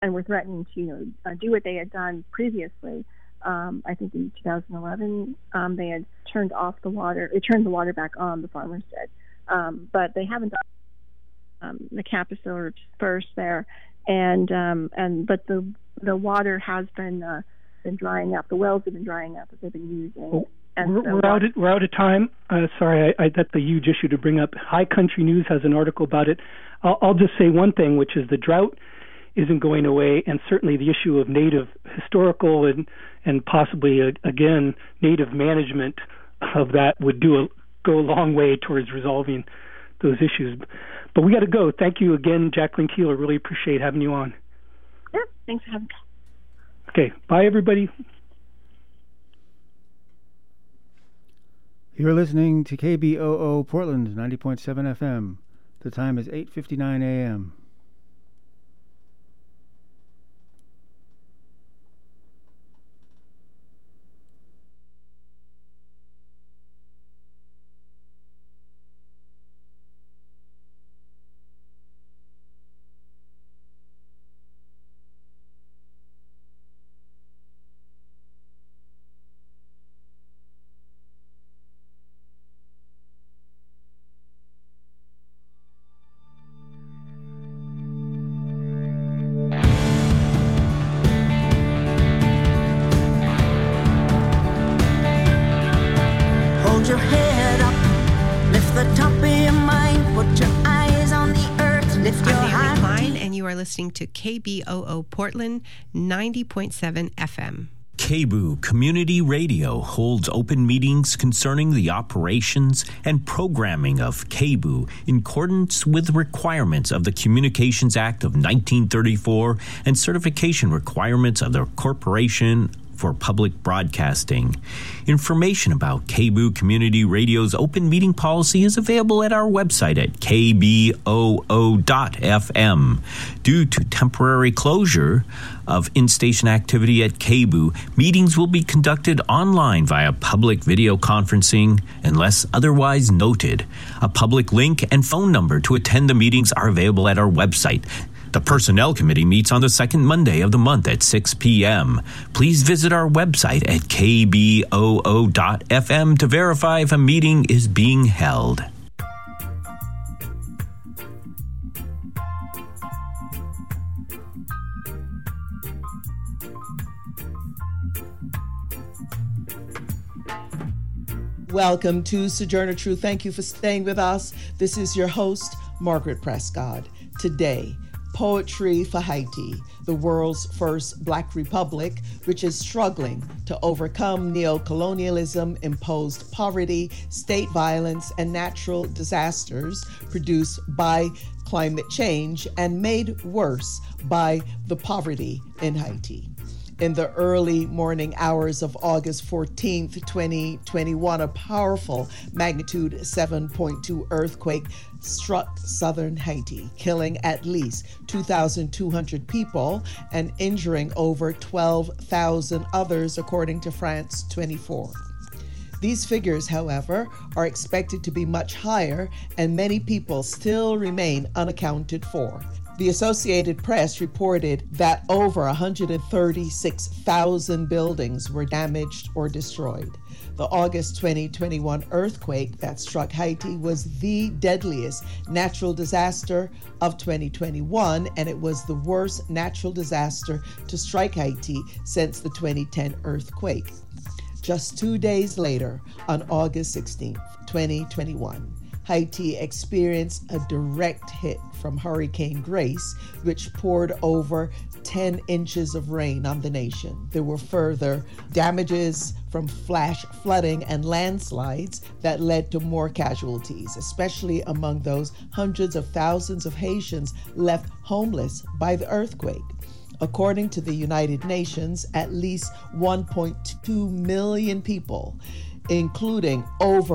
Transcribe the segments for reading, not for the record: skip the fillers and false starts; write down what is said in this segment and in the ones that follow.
and were threatening to do what they had done previously. I think in 2011 they had turned off the water. They turned the water back on, the farmers did, but they haven't done the Kapuas are dispersed there, but the water has been drying up. The wells have been drying up that they've been using. We're out of time. Sorry, that's a huge issue to bring up. High Country News has an article about it. I'll just say one thing, which is the drought isn't going away, and certainly the issue of native historical and possibly again native management of that would go a long way towards resolving those issues. But we got to go. Thank you again, Jacqueline Keeler. Really appreciate having you on. Yeah, thanks for having me. Okay, bye everybody. You're listening to KBOO Portland 90.7 FM. The time is 8:59 a.m. Listening to KBOO Portland 90.7 FM. KBOO Community Radio holds open meetings concerning the operations and programming of KBOO in accordance with requirements of the Communications Act of 1934 and certification requirements of the Corporation for Public Broadcasting. Information about KBOO Community Radio's open meeting policy is available at our website at kboo.fm. Due to temporary closure of in-station activity at KBOO, meetings will be conducted online via public video conferencing unless otherwise noted. A public link and phone number to attend the meetings are available at our website. The Personnel Committee meets on the second Monday of the month at 6 p.m. Please visit our website at kboo.fm to verify if a meeting is being held. Welcome to Sojourner Truth. Thank you for staying with us. This is your host, Margaret Prescott. Today, Poetry for Haiti, the world's first Black republic, which is struggling to overcome neocolonialism, imposed poverty, state violence, and natural disasters produced by climate change and made worse by the poverty in Haiti. In the early morning hours of August 14th, 2021, a powerful magnitude 7.2 earthquake struck southern Haiti, killing at least 2,200 people and injuring over 12,000 others, according to France 24. These figures, however, are expected to be much higher, and many people still remain unaccounted for. The Associated Press reported that over 136,000 buildings were damaged or destroyed. The August 2021 earthquake that struck Haiti was the deadliest natural disaster of 2021, and it was the worst natural disaster to strike Haiti since the 2010 earthquake. Just 2 days later, on August 16th, 2021, Haiti experienced a direct hit from Hurricane Grace, which poured over 10 inches of rain on the nation. There were further damages from flash flooding and landslides that led to more casualties, especially among those hundreds of thousands of Haitians left homeless by the earthquake. According to the United Nations, at least 1.2 million people, including over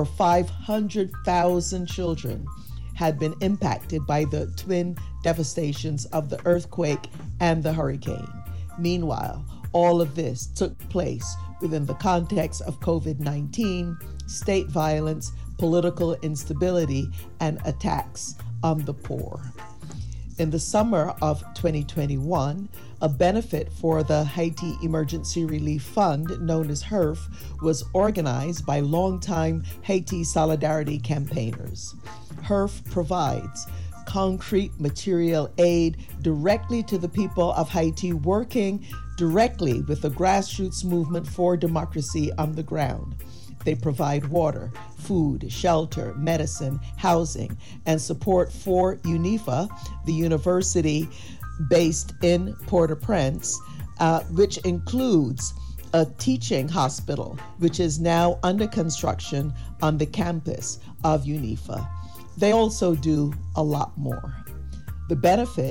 500,000 children, had been impacted by the twin devastations of the earthquake and the hurricane. Meanwhile, all of this took place within the context of COVID-19, state violence, political instability, and attacks on the poor. In the summer of 2021, A benefit for the Haiti Emergency Relief Fund, known as HERF, was organized by longtime Haiti Solidarity campaigners. HERF provides concrete material aid directly to the people of Haiti, working directly with the grassroots movement for democracy on the ground. They provide water, food, shelter, medicine, housing, and support for UNIFA, the university based in Port-au-Prince, which includes a teaching hospital, which is now under construction on the campus of UNIFA. They also do a lot more. The benefit,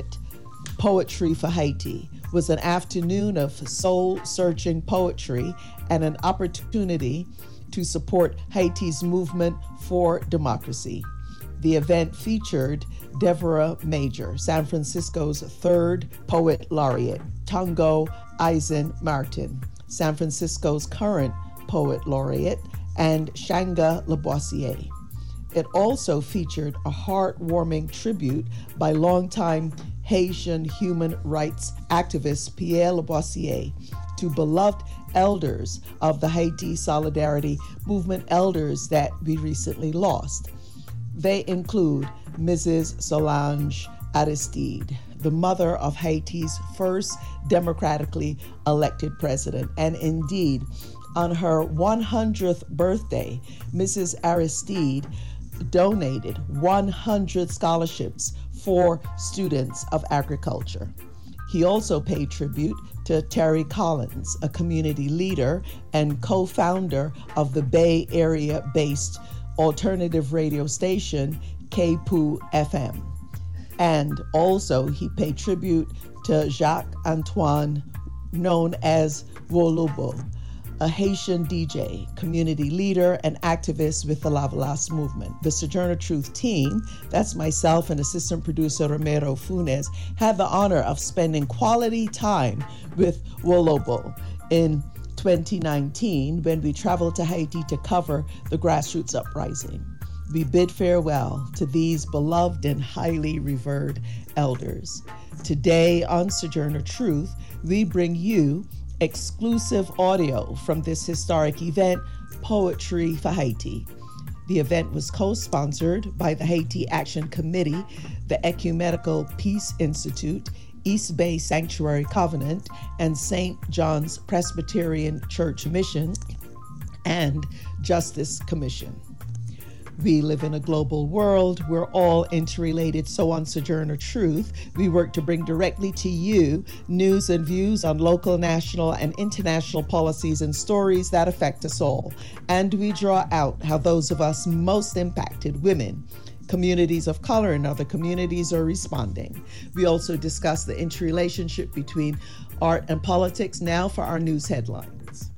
Poetry for Haiti, was an afternoon of soul-searching poetry and an opportunity to support Haiti's movement for democracy. The event featured Deborah Major, San Francisco's third poet laureate, Tongo Eisen Martin, San Francisco's current poet laureate, and Shanga Labossiere. It also featured a heartwarming tribute by longtime Haitian human rights activist Pierre Labossiere to beloved elders of the Haiti Solidarity Movement, elders that we recently lost. They include Mrs. Solange Aristide, the mother of Haiti's first democratically elected president. And indeed, on her 100th birthday, Mrs. Aristide donated 100 scholarships for students of agriculture. He also paid tribute to Terry Collins, a community leader and co-founder of the Bay Area-based alternative radio station KPOO FM. And also he paid tribute to Jacques-Antoine, known as Wolobo, a Haitian DJ, community leader, and activist with the Lavalas movement. The Sojourner Truth team, that's myself and assistant producer Romero Funes, had the honor of spending quality time with Wolobo in 2019 when we traveled to Haiti to cover the grassroots uprising. We bid farewell to these beloved and highly revered elders. Today on Sojourner Truth, we bring you exclusive audio from this historic event, Poetry for Haiti. The event was co-sponsored by the Haiti Action Committee, the Ecumenical Peace Institute, East Bay Sanctuary Covenant, and St. John's Presbyterian Church Mission, and Justice Commission. We live in a global world. We're all interrelated. So on Sojourner Truth, we work to bring directly to you news and views on local, national, and international policies and stories that affect us all. And we draw out how those of us most impacted, women, communities of color, and other communities are responding. We also discuss the interrelationship between art and politics. Now for our news headlines.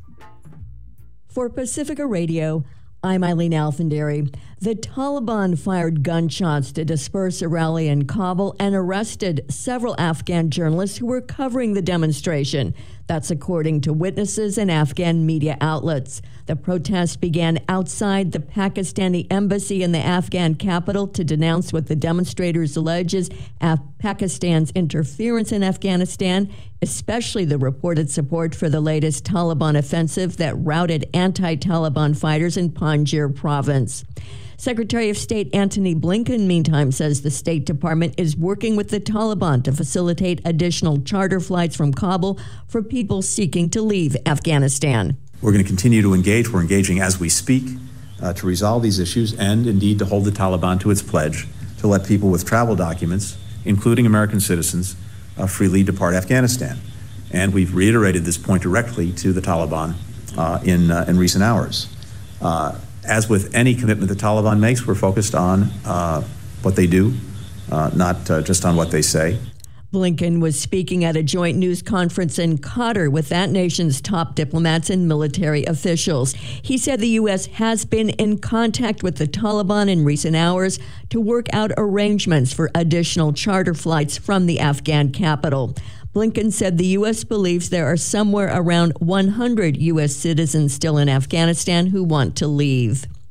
For Pacifica Radio, I'm Eileen Alfandary. The Taliban fired gunshots to disperse a rally in Kabul and arrested several Afghan journalists who were covering the demonstration. That's according to witnesses and Afghan media outlets. The protest began outside the Pakistani embassy in the Afghan capital to denounce what the demonstrators allege is Pakistan's interference in Afghanistan, especially the reported support for the latest Taliban offensive that routed anti-Taliban fighters in Panjshir province. Secretary of State Antony Blinken, meantime, says the State Department is working with the Taliban to facilitate additional charter flights from Kabul for people seeking to leave Afghanistan. We're going to continue to engage. We're engaging as we speak to resolve these issues and indeed to hold the Taliban to its pledge to let people with travel documents, including American citizens, freely depart Afghanistan. And we've reiterated this point directly to the Taliban in recent hours. As with any commitment the Taliban makes, we're focused on what they do, not just on what they say. Blinken was speaking at a joint news conference in Qatar with that nation's top diplomats and military officials. He said the U.S. has been in contact with the Taliban in recent hours to work out arrangements for additional charter flights from the Afghan capital. Blinken said the U.S. believes there are somewhere around 100 U.S. citizens still in Afghanistan who want to leave.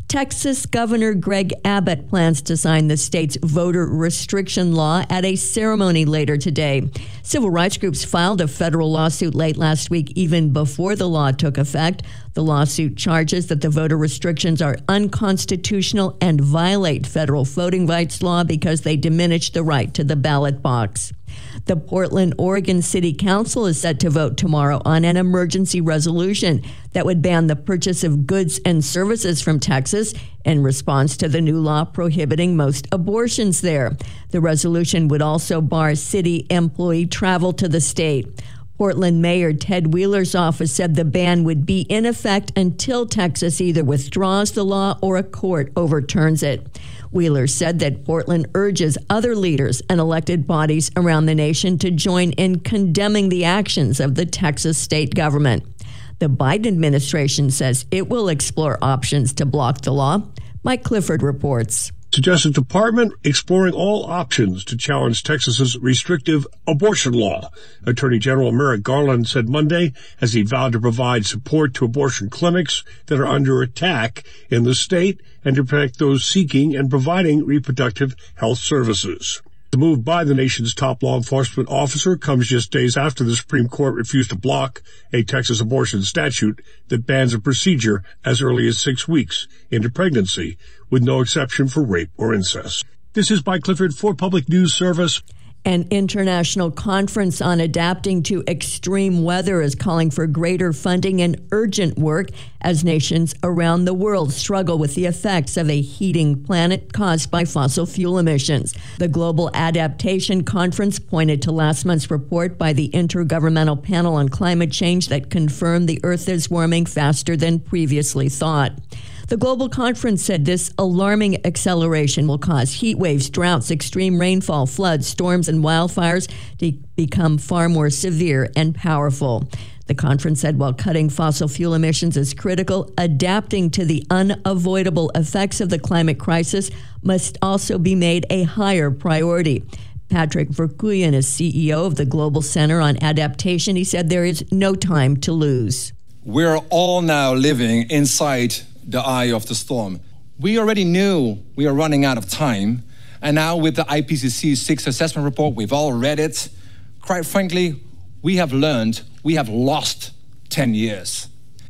Texas Governor Greg Abbott plans to sign the state's voter restriction law at a ceremony later today. Civil rights groups filed a federal lawsuit late last week, even before the law took effect. The lawsuit charges that the voter restrictions are unconstitutional and violate federal voting rights law because they diminish the right to the ballot box. The Portland, Oregon City Council is set to vote tomorrow on an emergency resolution that would ban the purchase of goods and services from Texas in response to the new law prohibiting most abortions there. The resolution would also bar city employee travel to the state. Portland Mayor Ted Wheeler's office said the ban would be in effect until Texas either withdraws the law or a court overturns it. Wheeler said that Portland urges other leaders and elected bodies around the nation to join in condemning the actions of the Texas state government. The Biden administration says it will explore options to block the law. Mike Clifford reports. The Justice Department exploring all options to challenge Texas's restrictive abortion law. Attorney General Merrick Garland said Monday as he vowed to provide support to abortion clinics that are under attack in the state and to protect those seeking and providing reproductive health services. The move by the nation's top law enforcement officer comes just days after the Supreme Court refused to block a Texas abortion statute that bans a procedure as early as 6 weeks into pregnancy, with no exception for rape or incest. This is Mike Clifford for Public News Service. An international conference on adapting to extreme weather is calling for greater funding and urgent work as nations around the world struggle with the effects of a heating planet caused by fossil fuel emissions. The Global Adaptation Conference pointed to last month's report by the Intergovernmental Panel on Climate Change that confirmed the Earth is warming faster than previously thought. The global conference said this alarming acceleration will cause heat waves, droughts, extreme rainfall, floods, storms, and wildfires to become far more severe and powerful. The conference said while cutting fossil fuel emissions is critical, adapting to the unavoidable effects of the climate crisis must also be made a higher priority. Patrick Verkuyen is CEO of the Global Center on Adaptation. He said there is no time to lose. We're all now living inside the eye of the storm. We already knew we were running out of time, and now with the IPCC 6th assessment report, we've all read it. Quite frankly, we have learned we have lost 10 years.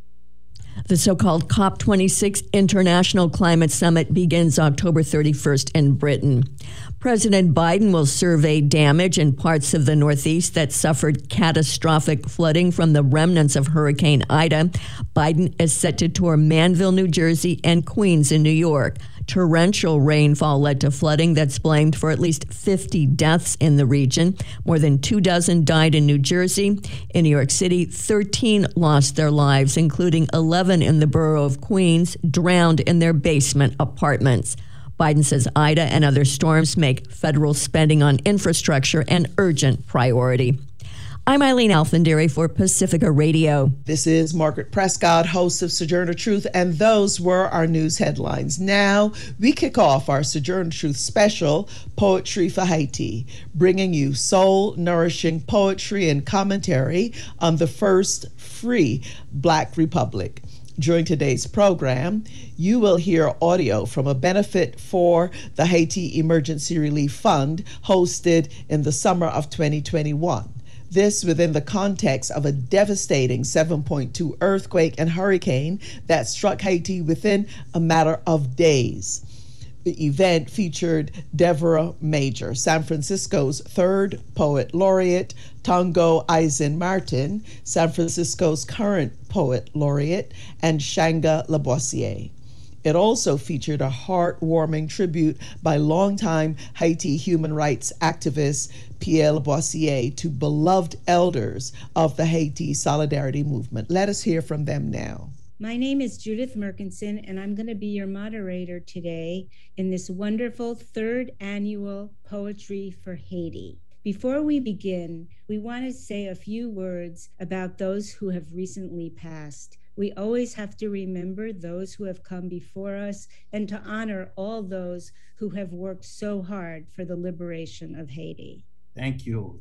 The so-called COP26 International Climate Summit begins October 31st in Britain. President Biden will survey damage in parts of the Northeast that suffered catastrophic flooding from the remnants of Hurricane Ida. Biden is set to tour Manville, New Jersey, and Queens in New York. Torrential rainfall led to flooding that's blamed for at least 50 deaths in the region. More than 24 died in New Jersey. In New York City, 13 lost their lives, including 11 in the borough of Queens, drowned in their basement apartments. Biden says Ida and other storms make federal spending on infrastructure an urgent priority. I'm Eileen Alfandary for Pacifica Radio. This is Margaret Prescott, host of Sojourner Truth, and those were our news headlines. Now, we kick off our Sojourner Truth special, Poetry for Haiti, bringing you soul-nourishing poetry and commentary on the first free Black Republic. During today's program, you will hear audio from a benefit for the Haiti Emergency Relief Fund hosted in the summer of 2021. This within the context of a devastating 7.2 earthquake and hurricane that struck Haiti within a matter of days. The event featured Deborah Major, San Francisco's third poet laureate, Tongo Eisen Martin, San Francisco's current poet laureate, and Shanga Labossiere. It also featured a heartwarming tribute by longtime Haiti human rights activist Pierre Labossiere to beloved elders of the Haiti Solidarity Movement. Let us hear from them now. My name is Judith Merkinson, and I'm going to be your moderator today in this wonderful third annual Poetry for Haiti. Before we begin, we want to say a few words about those who have recently passed. We always have to remember those who have come before us and to honor all those who have worked so hard for the liberation of Haiti. Thank you.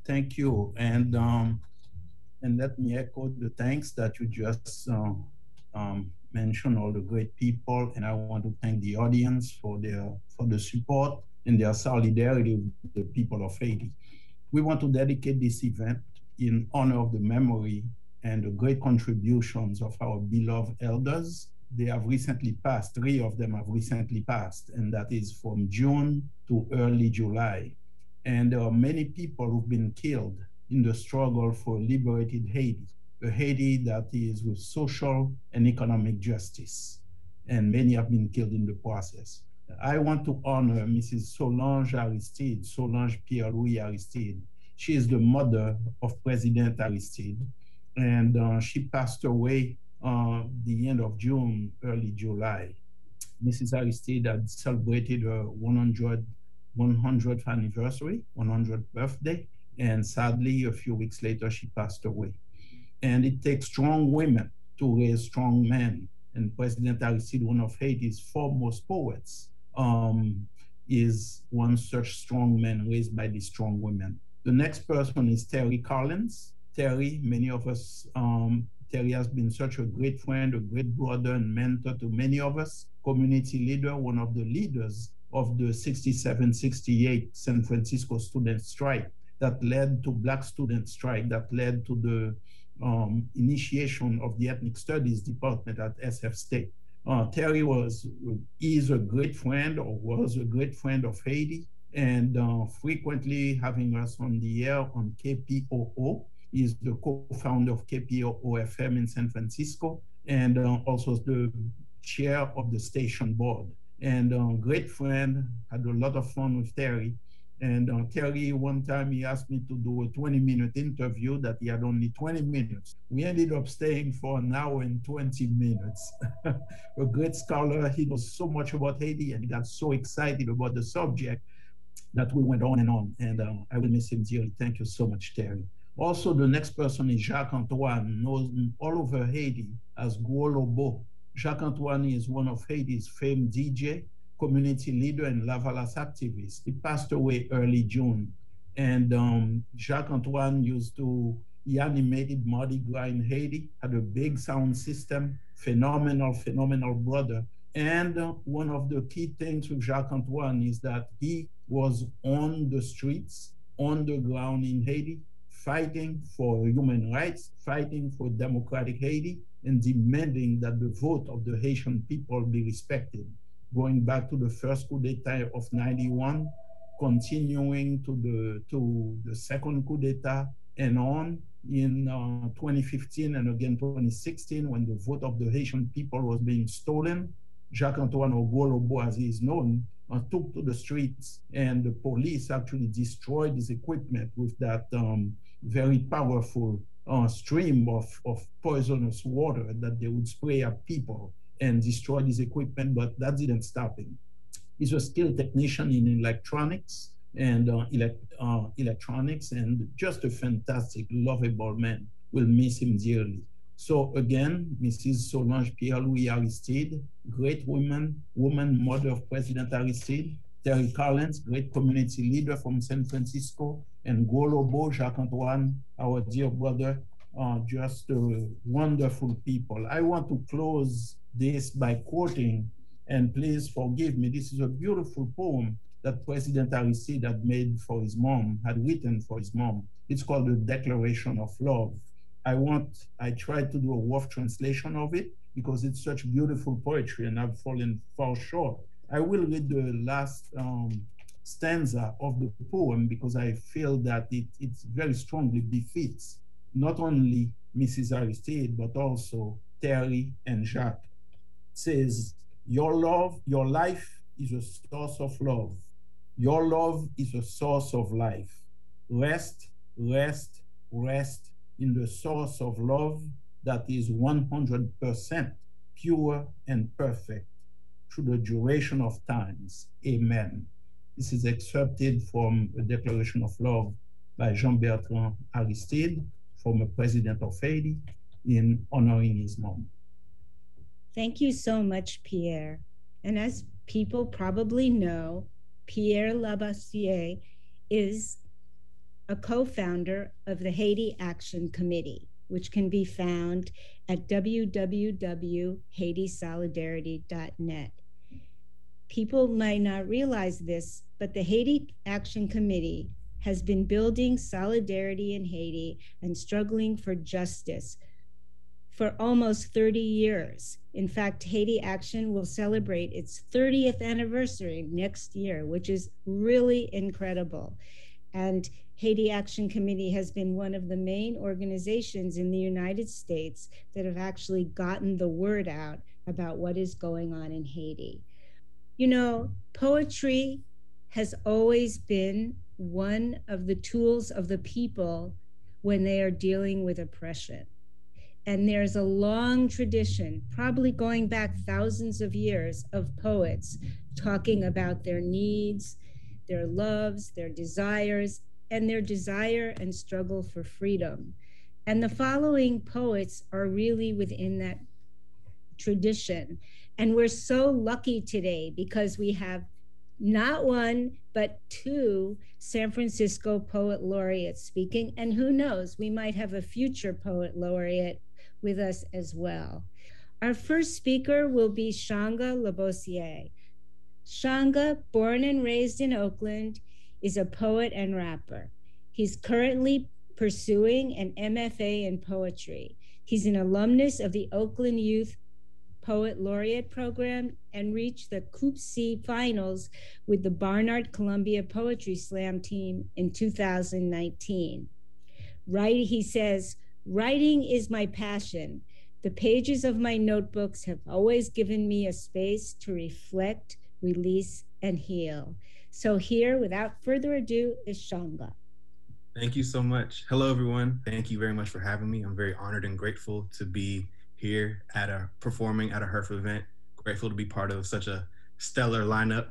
And let me echo the thanks that you just mention all the great people, and I want to thank the audience for the support and their solidarity with the people of Haiti. We want to dedicate this event in honor of the memory and the great contributions of our beloved elders. They have recently passed, 3 of them have recently passed, and that is from June to early July. And there are many people who've been killed in the struggle for liberated Haiti, a Haiti that is with social and economic justice. And many have been killed in the process. I want to honor Mrs. Solange Aristide, Solange Pierre-Louis Aristide. She is the mother of President Aristide, and she passed away the end of June, early July. Mrs. Aristide had celebrated her 100th anniversary, 100th birthday, and sadly, a few weeks later, she passed away. And it takes strong women to raise strong men. And President Aristide, one of Haiti's foremost poets, is one such strong man raised by these strong women. The next person is Terry Collins. Terry, many of us, Terry has been such a great friend, a great brother and mentor to many of us, community leader, one of the leaders of the 67-68 San Francisco student strike that led to Black student strike, that led to the initiation of the Ethnic Studies Department at SF State. Terry is a great friend, or was a great friend of Haiti, and frequently having us on the air on KPOO. He's the co-founder of KPOO-FM in San Francisco, and also the chair of the station board. And great friend, had a lot of fun with Terry. And Terry, one time he asked me to do a 20-minute interview that he had only 20 minutes. We ended up staying for an hour and 20 minutes. A great scholar, he knows so much about Haiti and he got so excited about the subject that we went on. And I will miss him dearly. Thank you so much, Terry. Also, the next person is Jacques-Antoine, known all over Haiti as Gros Lobo. Jacques-Antoine is one of Haiti's famed DJ, community leader, and Lavalas activist. He passed away early June. And Jacques-Antoine he animated Mardi Gras in Haiti, had a big sound system, phenomenal brother. And one of the key things with Jacques-Antoine is that he was on the streets, on the ground in Haiti, fighting for human rights, fighting for democratic Haiti, and demanding that the vote of the Haitian people be respected. Going back to the first coup d'etat of 91, continuing to the second coup d'etat, and on in 2015 and again 2016, when the vote of the Haitian people was being stolen, Jacques-Antoine, or Gros Lobo as he is known, took to the streets, and the police actually destroyed his equipment with that very powerful stream of poisonous water that they would spray at people and destroy his equipment, but that didn't stop him. He's a skilled technician in electronics and just a fantastic, lovable man. We'll miss him dearly. So again, Mrs. Solange Pierre-Louis Aristide, great woman, mother of President Aristide. Terry Collins, great community leader from San Francisco, and Gros Lobo, Jacques-Antoine, our dear brother, just wonderful people. I want to close this by quoting, and please forgive me, this is a beautiful poem that President Aristide had made for his mom, had written for his mom. It's called The Declaration of Love. I tried to do a rough translation of it because it's such beautiful poetry and I've fallen far short. I will read the last stanza of the poem because I feel that it very strongly befits not only Mrs. Aristide, but also Terry and Jacques. It says, your life is a source of love. Your love is a source of life. Rest, rest, rest in the source of love that is 100% pure and perfect through the duration of times. Amen. This is excerpted from a Declaration of Love by Jean-Bertrand Aristide, former president of Haiti, in honoring his mom. Thank you so much, Pierre. And as people probably know, Pierre Labassiere is a co-founder of the Haiti Action Committee. which can be found at www.haitysolidarity.net. People might not realize this, but the Haiti Action Committee has been building solidarity in Haiti and struggling for justice for almost 30 years. In fact, Haiti Action will celebrate its 30th anniversary next year, which is really incredible. And Haiti Action Committee has been one of the main organizations in the United States that have actually gotten the word out about what is going on in Haiti. You know, poetry has always been one of the tools of the people when they are dealing with oppression. And there's a long tradition, probably going back thousands of years, of poets talking about their needs, their loves, their desires, and their desire and struggle for freedom. And the following poets are really within that tradition. And we're so lucky today because we have not one, but two San Francisco poet laureates speaking. And who knows, we might have a future poet laureate with us as well. Our first speaker will be Shanga Labossiere. Shanga, born and raised in Oakland, is a poet and rapper. He's currently pursuing an MFA in poetry. He's an alumnus of the Oakland Youth Poet Laureate Program and reached the Coupe C finals with the Barnard Columbia Poetry Slam team in 2019. He says, "Writing is my passion. The pages of my notebooks have always given me a space to reflect, release, and heal." So here, without further ado, is Shanga. Thank you so much. Hello, everyone. Thank you very much for having me. I'm very honored and grateful to be here performing at a HERF event. Grateful to be part of such a stellar lineup.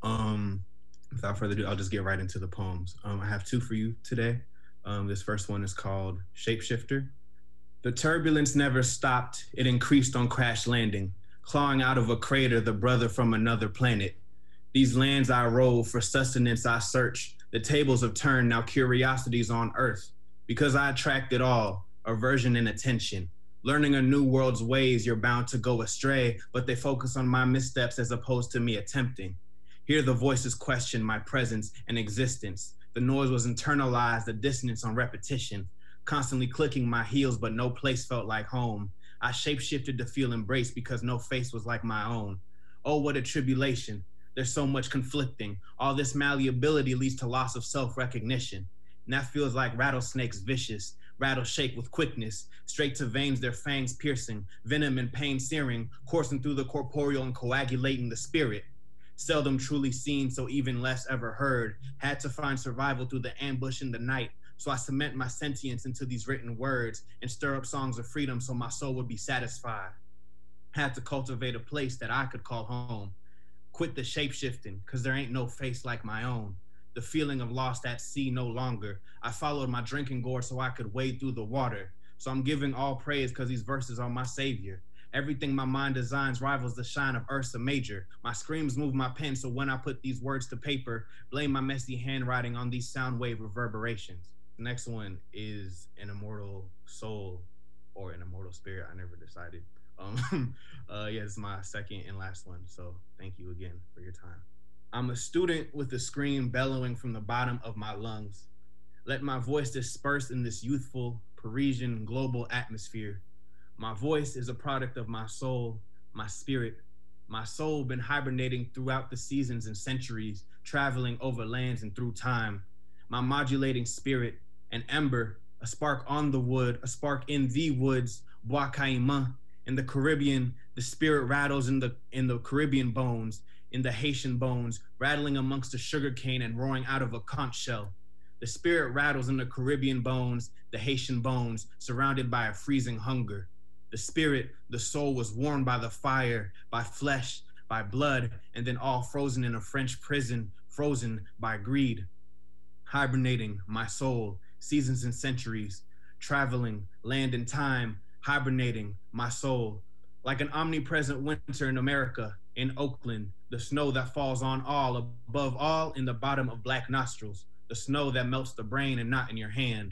Without further ado, I'll just get right into the poems. I have two for you today. This first one is called Shapeshifter. The turbulence never stopped. It increased on crash landing, clawing out of a crater the brother from another planet. These lands I rove, for sustenance I search. The tables have turned, now curiosities on earth. Because I attract it all, aversion and attention. Learning a new world's ways, you're bound to go astray, but they focus on my missteps as opposed to me attempting. Hear the voices question my presence and existence. The noise was internalized, the dissonance on repetition. Constantly clicking my heels, but no place felt like home. I shapeshifted to feel embraced because no face was like my own. Oh, what a tribulation. There's so much conflicting. All this malleability leads to loss of self-recognition. And that feels like rattlesnakes vicious, rattle shake with quickness, straight to veins their fangs piercing, venom and pain searing, coursing through the corporeal and coagulating the spirit. Seldom truly seen, so even less ever heard. Had to find survival through the ambush in the night. So I cement my sentience into these written words and stir up songs of freedom so my soul would be satisfied. Had to cultivate a place that I could call home. Quit the shape-shifting, cause there ain't no face like my own. The feeling of lost at sea no longer. I followed my drinking gourd so I could wade through the water. So I'm giving all praise cause these verses are my savior. Everything my mind designs rivals the shine of Ursa Major. My screams move my pen, so when I put these words to paper, blame my messy handwriting on these sound wave reverberations. The next one is An Immortal Soul or An Immortal Spirit. I never decided. Yeah, this is my second and last one, so thank you again for your time. I'm a student with a scream bellowing from the bottom of my lungs. Let my voice disperse in this youthful, Parisian, global atmosphere. My voice is a product of my soul, my spirit. My soul been hibernating throughout the seasons and centuries, traveling over lands and through time. My modulating spirit, an ember, a spark on the wood, a spark in the woods, Bois Caïman. In the Caribbean, the spirit rattles in the Caribbean bones, in the Haitian bones, rattling amongst the sugarcane and roaring out of a conch shell. The spirit rattles in the Caribbean bones, the Haitian bones, surrounded by a freezing hunger. The spirit, the soul was warmed by the fire, by flesh, by blood, and then all frozen in a French prison, frozen by greed. Hibernating, my soul, seasons and centuries, traveling, land and time, hibernating, my soul. Like an omnipresent winter in America, in Oakland, the snow that falls on all, above all, in the bottom of black nostrils, the snow that melts the brain and not in your hand,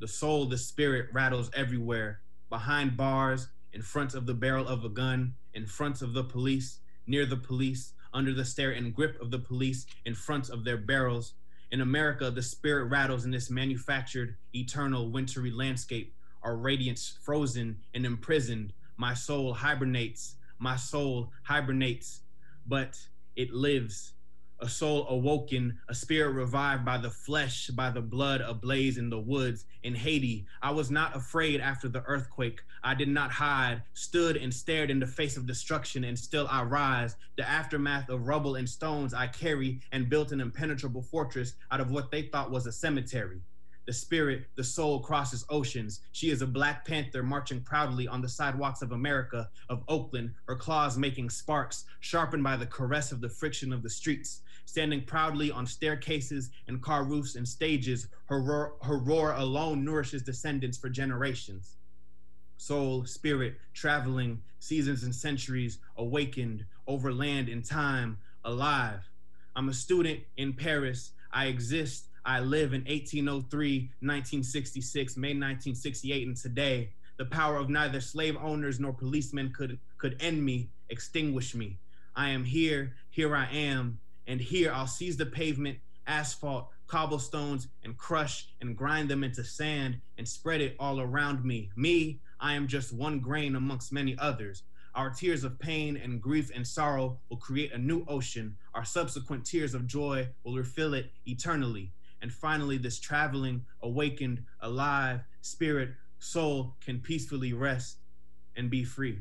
The soul, the spirit rattles everywhere, behind bars, in front of the barrel of a gun, in front of the police, near the police, under the stare and grip of the police, in front of their barrels. In America, the spirit rattles in this manufactured, eternal, wintry landscape. Our radiance frozen and imprisoned. My soul hibernates. My soul hibernates. But it lives. A soul awoken, a spirit revived by the flesh, by the blood ablaze in the woods. In Haiti, I was not afraid after the earthquake. I did not hide, stood and stared in the face of destruction, and still I rise. The aftermath of rubble and stones I carry, and built an impenetrable fortress out of what they thought was a cemetery. The spirit, the soul crosses oceans. She is a Black Panther marching proudly on the sidewalks of America, of Oakland, her claws making sparks, sharpened by the caress of the friction of the streets. Standing proudly on staircases and car roofs and stages, her roar alone nourishes descendants for generations. Soul, spirit, traveling, seasons and centuries, awakened, over land and time, alive. I'm a student in Paris. I exist. I live in 1803, 1966, May 1968, and today. The power of neither slave owners nor policemen could end me, extinguish me. I am here, here I am, and here I'll seize the pavement, asphalt, cobblestones, and crush and grind them into sand and spread it all around me. Me, I am just one grain amongst many others. Our tears of pain and grief and sorrow will create a new ocean. Our subsequent tears of joy will refill it eternally. And finally, this traveling, awakened, alive, spirit, soul can peacefully rest and be free.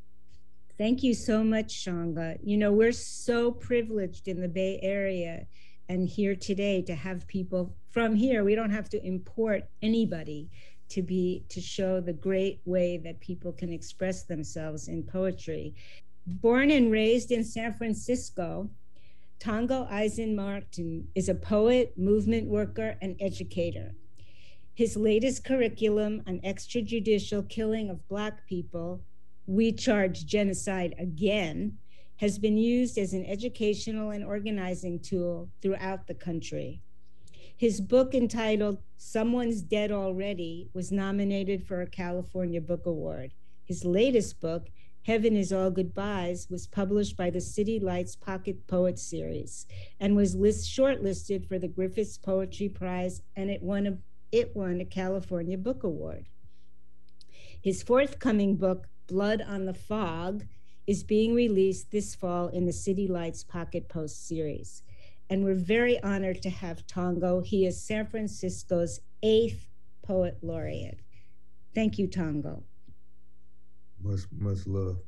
Thank you so much, Shanga. You know, we're so privileged in the Bay Area and here today to have people from here. We don't have to import anybody to show the great way that people can express themselves in poetry. Born and raised in San Francisco, Tongo Eisen Martin is a poet, movement worker, and educator. His latest curriculum on extrajudicial killing of Black people, We Charge Genocide Again, has been used as an educational and organizing tool throughout the country. His book entitled Someone's Dead Already was nominated for a California Book Award. His latest book, Heaven is All Goodbyes, was published by the City Lights Pocket Poets series and was shortlisted for the Griffiths Poetry Prize, and it won a California Book Award. His forthcoming book, Blood on the Fog, is being released this fall in the City Lights Pocket Post series. And we're very honored to have Tongo. He is San Francisco's 8th Poet Laureate. Thank you, Tongo. Much love.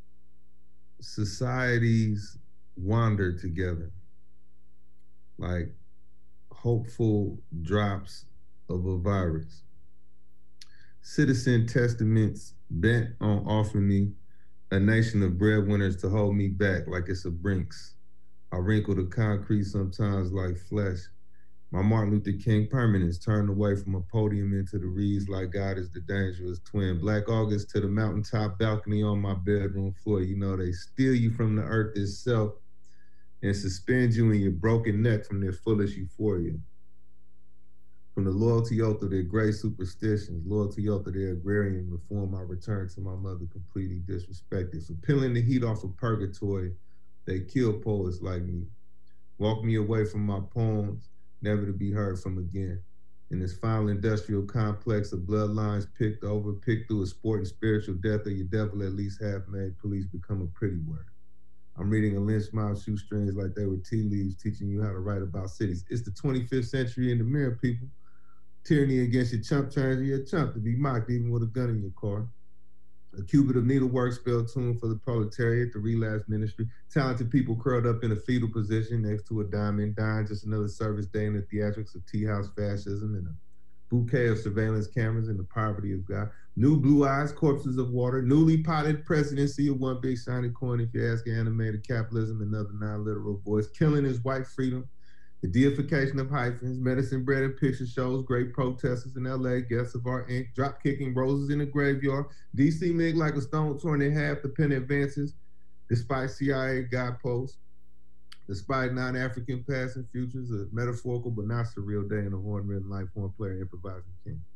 Societies wander together like hopeful drops of a virus. Citizen testaments bent on offering me a nation of breadwinners to hold me back like it's a Brinks. I wrinkle the concrete sometimes like flesh. My Martin Luther King permanence turned away from a podium into the reeds like God is the dangerous twin. Black August to the mountaintop balcony on my bedroom floor. You know, they steal you from the earth itself and suspend you in your broken neck from their foolish euphoria. From the loyalty oath of their great superstitions, loyalty oath of their agrarian reform, I return to my mother completely disrespected. For peeling the heat off of purgatory, they kill poets like me. Walk me away from my poems, never to be heard from again. In this final industrial complex of bloodlines picked through a sport and spiritual death of your devil at least half made police become a pretty word. I'm reading a lynch mob shoestrings like they were tea leaves teaching you how to write about cities. It's the 25th century in the mirror, people. Tyranny against your chump turns you a chump to be mocked even with a gun in your car. A cubit of needlework spelled tuned for the proletariat, the relapse ministry. Talented people curled up in a fetal position next to a diamond, dying just another service day in the theatrics of tea house fascism and a bouquet of surveillance cameras and the poverty of God. New blue eyes, corpses of water, newly potted presidency of one big shiny coin if you ask animated capitalism, another non-literal voice. Killing is white freedom. The deification of hyphens, medicine bread and picture shows, great protesters in LA, guests of our ink, drop kicking roses in the graveyard, DC Mig like a stone torn in half, the pen advances, despite CIA guideposts, despite non-African past and futures, a metaphorical but not surreal day in a horn-ridden life, horn player, improvising king.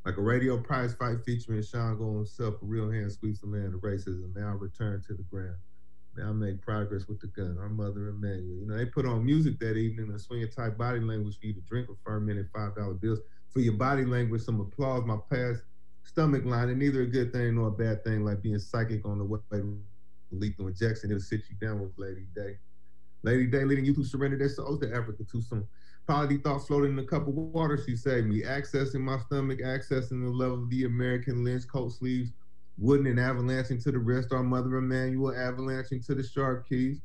Like a radio prize fight featuring Shango himself, a real hand sweeps the land of racism. Now return to the ground. Now make progress with the gun. Our mother Emmanuel. You know, they put on music that evening, a swinging type body language for you to drink with fermented $5 bills. For your body language, some applause, my past stomach line, and neither a good thing nor a bad thing, like being psychic on the way to lethal injection. It'll sit you down with Lady Day. Lady Day leading you to surrender their souls to Africa too soon. Polity thoughts floating in a cup of water, she saved me. Accessing my stomach, accessing the love of the American lynch coat sleeves, wooden and avalanching to the rest. Our mother Emmanuel avalanching to the sharp keys.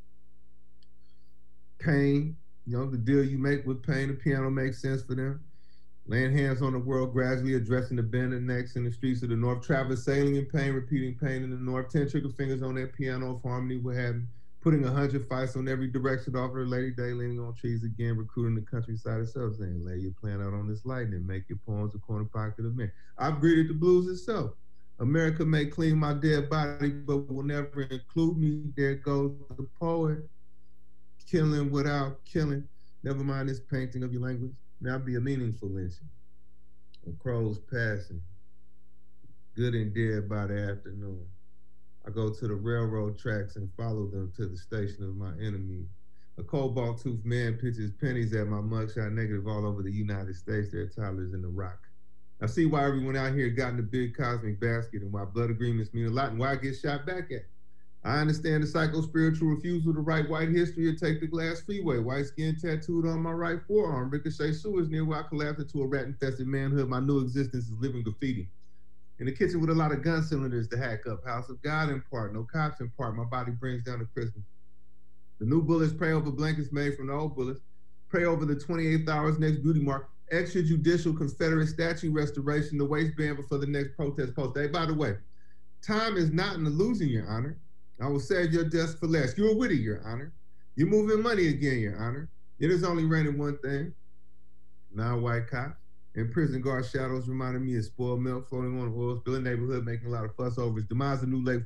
Pain, you know, the deal you make with pain, the piano makes sense for them. Laying hands on the world, gradually addressing the bended necks in the streets of the north. Travis sailing in pain, repeating pain in the north. 10 trigger fingers on that piano of harmony we're having. Putting 100 fights on every direction, offer Lady Day, leaning on trees again, recruiting the countryside itself, saying, lay your plan out on this lightning, make your poems a corner pocket of men. I've greeted the blues itself. America may clean my dead body, but will never include me. There goes the poet, killing without killing. Never mind this painting of your language. Now be a meaningful lynching. A crow's passing, good and dead by the afternoon. I go to the railroad tracks and follow them to the station of my enemy. A cobalt-toothed man pitches pennies at my mugshot negative all over the United States. There are toddlers in the rock. I see why everyone out here got in the big cosmic basket and why blood agreements mean a lot and why I get shot back at. I understand the psycho-spiritual refusal to write white history or take the glass freeway. White skin tattooed on my right forearm. Ricochet sewers near where I collapsed into a rat-infested manhood. My new existence is living graffiti. In the kitchen with a lot of gun cylinders to hack up. House of God in part, no cops in part. My body brings down to Christmas. The new bullets pray over blankets made from the old bullets. Pray over the 28th hour's next beauty mark. Extrajudicial Confederate statue restoration, the waistband before the next protest post. Hey, by the way, time is not an illusion, Your Honor. I will save your desk for last. You're witty, Your Honor. You're moving money again, Your Honor. It is only raining one thing. Non-white cops. And prison guard shadows reminded me of spoiled milk floating on an oil spill neighborhood, making a lot of fuss over its demise. A new lake